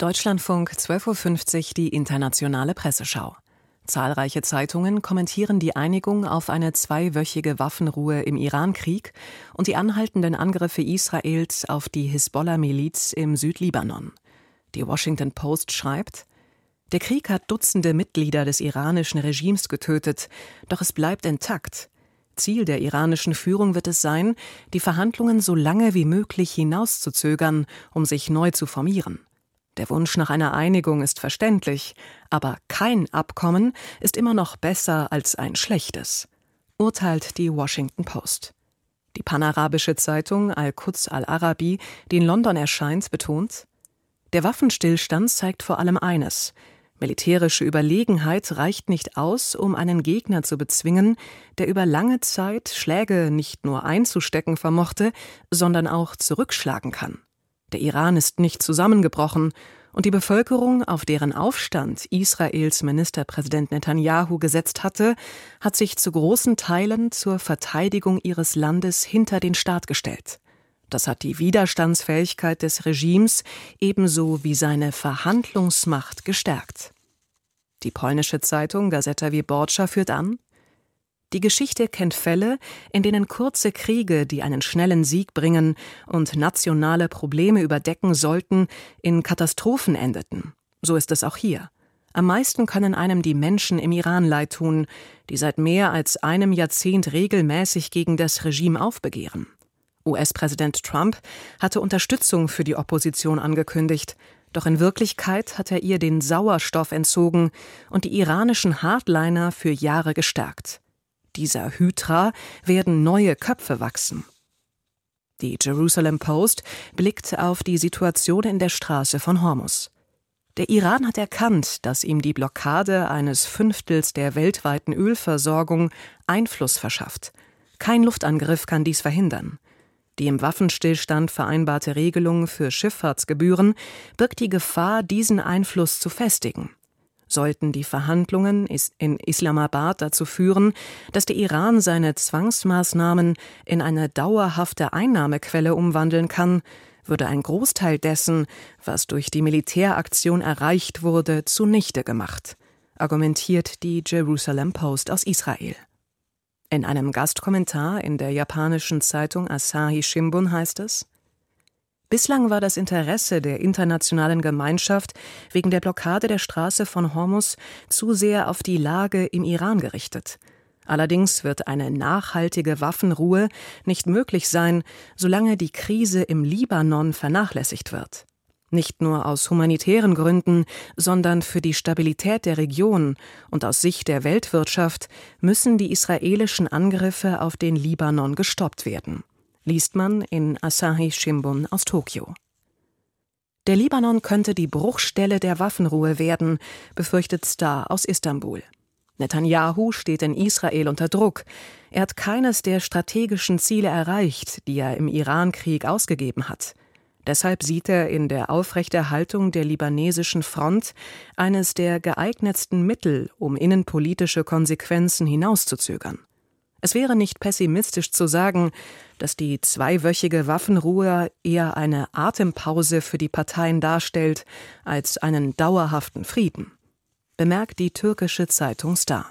Deutschlandfunk 12.50 Uhr die internationale Presseschau. Zahlreiche Zeitungen kommentieren die Einigung auf eine 2-wöchige Waffenruhe im Irankrieg und die anhaltenden Angriffe Israels auf die Hisbollah-Miliz im Südlibanon. Die Washington Post schreibt: Der Krieg hat Dutzende Mitglieder des iranischen Regimes getötet, doch es bleibt intakt. Ziel der iranischen Führung wird es sein, die Verhandlungen so lange wie möglich hinauszuzögern, um sich neu zu formieren. Der Wunsch nach einer Einigung ist verständlich, aber kein Abkommen ist immer noch besser als ein schlechtes, urteilt die Washington Post. Die panarabische Zeitung Al-Quds Al-Arabi, die in London erscheint, betont: Der Waffenstillstand zeigt vor allem eines: Militärische Überlegenheit reicht nicht aus, um einen Gegner zu bezwingen, der über lange Zeit Schläge nicht nur einzustecken vermochte, sondern auch zurückschlagen kann. Der Iran ist nicht zusammengebrochen und die Bevölkerung, auf deren Aufstand Israels Ministerpräsident Netanyahu gesetzt hatte, hat sich zu großen Teilen zur Verteidigung ihres Landes hinter den Staat gestellt. Das hat die Widerstandsfähigkeit des Regimes ebenso wie seine Verhandlungsmacht gestärkt. Die polnische Zeitung Gazeta Wyborcza führt an: Die Geschichte kennt Fälle, in denen kurze Kriege, die einen schnellen Sieg bringen und nationale Probleme überdecken sollten, in Katastrophen endeten. So ist es auch hier. Am meisten können einem die Menschen im Iran leid tun, die seit mehr als einem Jahrzehnt regelmäßig gegen das Regime aufbegehren. US-Präsident Trump hatte Unterstützung für die Opposition angekündigt, doch in Wirklichkeit hat er ihr den Sauerstoff entzogen und die iranischen Hardliner für Jahre gestärkt. Dieser Hydra werden neue Köpfe wachsen. Die Jerusalem Post blickt auf die Situation in der Straße von Hormuz. Der Iran hat erkannt, dass ihm die Blockade eines Fünftels der weltweiten Ölversorgung Einfluss verschafft. Kein Luftangriff kann dies verhindern. Die im Waffenstillstand vereinbarte Regelung für Schifffahrtsgebühren birgt die Gefahr, diesen Einfluss zu festigen. Sollten die Verhandlungen in Islamabad dazu führen, dass der Iran seine Zwangsmaßnahmen in eine dauerhafte Einnahmequelle umwandeln kann, würde ein Großteil dessen, was durch die Militäraktion erreicht wurde, zunichte gemacht, argumentiert die Jerusalem Post aus Israel. In einem Gastkommentar in der japanischen Zeitung Asahi Shimbun heißt es: Bislang war das Interesse der internationalen Gemeinschaft wegen der Blockade der Straße von Hormuz zu sehr auf die Lage im Iran gerichtet. Allerdings wird eine nachhaltige Waffenruhe nicht möglich sein, solange die Krise im Libanon vernachlässigt wird. Nicht nur aus humanitären Gründen, sondern für die Stabilität der Region und aus Sicht der Weltwirtschaft müssen die israelischen Angriffe auf den Libanon gestoppt werden, liest man in Asahi Shimbun aus Tokio. Der Libanon könnte die Bruchstelle der Waffenruhe werden, befürchtet Star aus Istanbul. Netanyahu steht in Israel unter Druck. Er hat keines der strategischen Ziele erreicht, die er im Irankrieg ausgegeben hat. Deshalb sieht er in der Aufrechterhaltung der libanesischen Front eines der geeignetsten Mittel, um innenpolitische Konsequenzen hinauszuzögern. Es wäre nicht pessimistisch zu sagen, dass die 2-wöchige Waffenruhe eher eine Atempause für die Parteien darstellt, als einen dauerhaften Frieden, bemerkt die türkische Zeitung Star.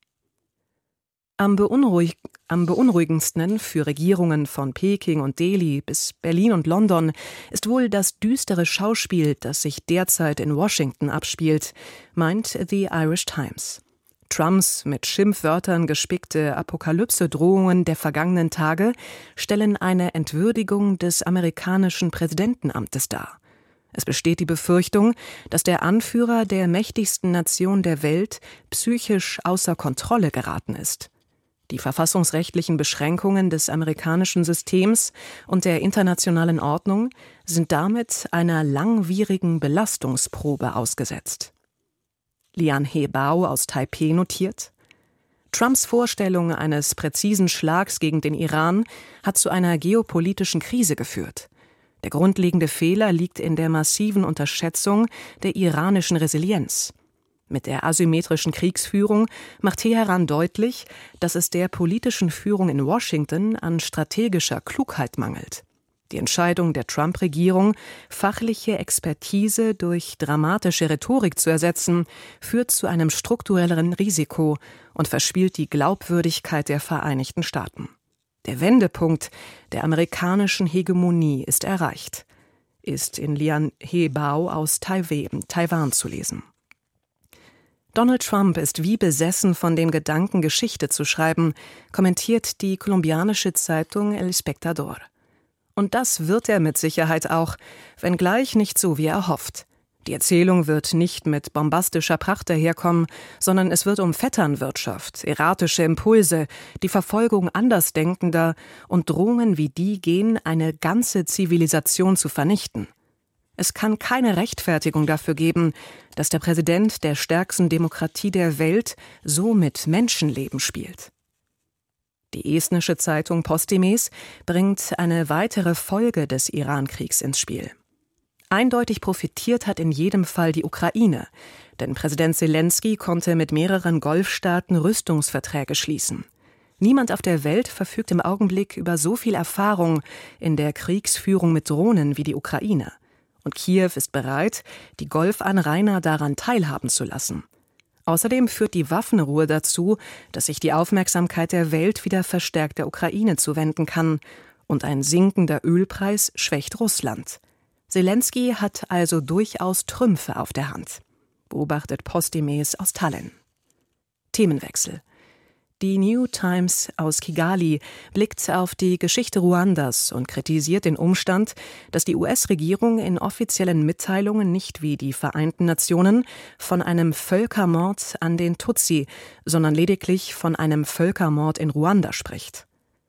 Am beunruhigendsten für Regierungen von Peking und Delhi bis Berlin und London ist wohl das düstere Schauspiel, das sich derzeit in Washington abspielt, meint The Irish Times. Trumps mit Schimpfwörtern gespickte Apokalypse-Drohungen der vergangenen Tage stellen eine Entwürdigung des amerikanischen Präsidentenamtes dar. Es besteht die Befürchtung, dass der Anführer der mächtigsten Nation der Welt psychisch außer Kontrolle geraten ist. Die verfassungsrechtlichen Beschränkungen des amerikanischen Systems und der internationalen Ordnung sind damit einer langwierigen Belastungsprobe ausgesetzt. Lian He Bao aus Taipeh notiert: Trumps Vorstellung eines präzisen Schlags gegen den Iran hat zu einer geopolitischen Krise geführt. Der grundlegende Fehler liegt in der massiven Unterschätzung der iranischen Resilienz. Mit der asymmetrischen Kriegsführung macht Teheran deutlich, dass es der politischen Führung in Washington an strategischer Klugheit mangelt. Die Entscheidung der Trump-Regierung, fachliche Expertise durch dramatische Rhetorik zu ersetzen, führt zu einem strukturelleren Risiko und verspielt die Glaubwürdigkeit der Vereinigten Staaten. Der Wendepunkt der amerikanischen Hegemonie ist erreicht, ist in Lian He Bao aus Taiwan zu lesen. Donald Trump ist wie besessen von dem Gedanken, Geschichte zu schreiben, kommentiert die kolumbianische Zeitung El Espectador. Und das wird er mit Sicherheit auch, wenngleich nicht so, wie er hofft. Die Erzählung wird nicht mit bombastischer Pracht daherkommen, sondern es wird um Vetternwirtschaft, erratische Impulse, die Verfolgung Andersdenkender und Drohungen wie die gehen, eine ganze Zivilisation zu vernichten. Es kann keine Rechtfertigung dafür geben, dass der Präsident der stärksten Demokratie der Welt so mit Menschenleben spielt. Die estnische Zeitung Postimees bringt eine weitere Folge des Iran-Kriegs ins Spiel. Eindeutig profitiert hat in jedem Fall die Ukraine, denn Präsident Selenskyj konnte mit mehreren Golfstaaten Rüstungsverträge schließen. Niemand auf der Welt verfügt im Augenblick über so viel Erfahrung in der Kriegsführung mit Drohnen wie die Ukraine. Und Kiew ist bereit, die Golfanrainer daran teilhaben zu lassen. Außerdem führt die Waffenruhe dazu, dass sich die Aufmerksamkeit der Welt wieder verstärkt der Ukraine zuwenden kann. Und ein sinkender Ölpreis schwächt Russland. Selenskyj hat also durchaus Trümpfe auf der Hand, beobachtet Postimees aus Tallinn. Themenwechsel. Die New Times aus Kigali blickt auf die Geschichte Ruandas und kritisiert den Umstand, dass die US-Regierung in offiziellen Mitteilungen nicht wie die Vereinten Nationen von einem Völkermord an den Tutsi, sondern lediglich von einem Völkermord in Ruanda spricht.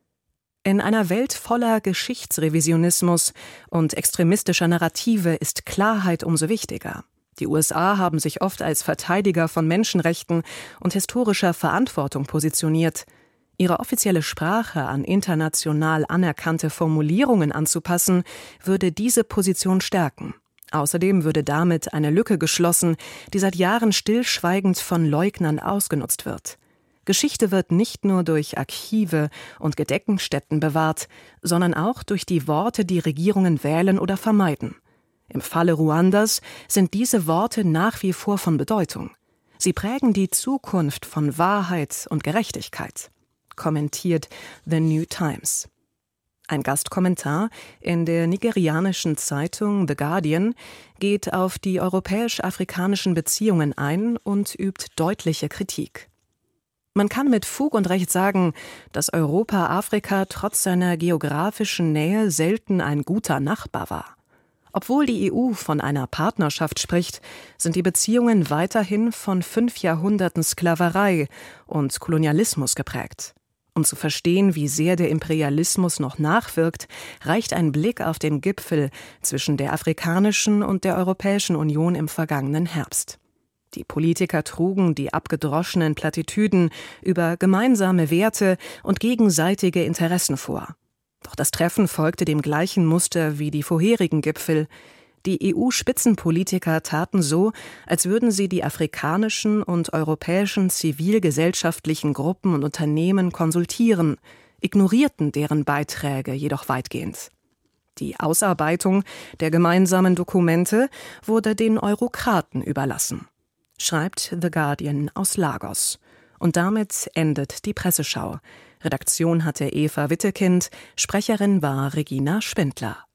In einer Welt voller Geschichtsrevisionismus und extremistischer Narrative ist Klarheit umso wichtiger. Die USA haben sich oft als Verteidiger von Menschenrechten und historischer Verantwortung positioniert. Ihre offizielle Sprache an international anerkannte Formulierungen anzupassen, würde diese Position stärken. Außerdem würde damit eine Lücke geschlossen, die seit Jahren stillschweigend von Leugnern ausgenutzt wird. Geschichte wird nicht nur durch Archive und Gedenkstätten bewahrt, sondern auch durch die Worte, die Regierungen wählen oder vermeiden. Im Falle Ruandas sind diese Worte nach wie vor von Bedeutung. Sie prägen die Zukunft von Wahrheit und Gerechtigkeit, kommentiert The New Times. Ein Gastkommentar in der nigerianischen Zeitung The Guardian geht auf die europäisch-afrikanischen Beziehungen ein und übt deutliche Kritik. Man kann mit Fug und Recht sagen, dass Europa Afrika trotz seiner geografischen Nähe selten ein guter Nachbar war. Obwohl die EU von einer Partnerschaft spricht, sind die Beziehungen weiterhin von 5 Jahrhunderten Sklaverei und Kolonialismus geprägt. Um zu verstehen, wie sehr der Imperialismus noch nachwirkt, reicht ein Blick auf den Gipfel zwischen der Afrikanischen und der Europäischen Union im vergangenen Herbst. Die Politiker trugen die abgedroschenen Plattitüden über gemeinsame Werte und gegenseitige Interessen vor. Doch das Treffen folgte dem gleichen Muster wie die vorherigen Gipfel. Die EU-Spitzenpolitiker taten so, als würden sie die afrikanischen und europäischen zivilgesellschaftlichen Gruppen und Unternehmen konsultieren, ignorierten deren Beiträge jedoch weitgehend. Die Ausarbeitung der gemeinsamen Dokumente wurde den Eurokraten überlassen, schreibt The Guardian aus Lagos. Und damit endet die Presseschau. Redaktion hatte Eva Wittekind, Sprecherin war Regina Spindler.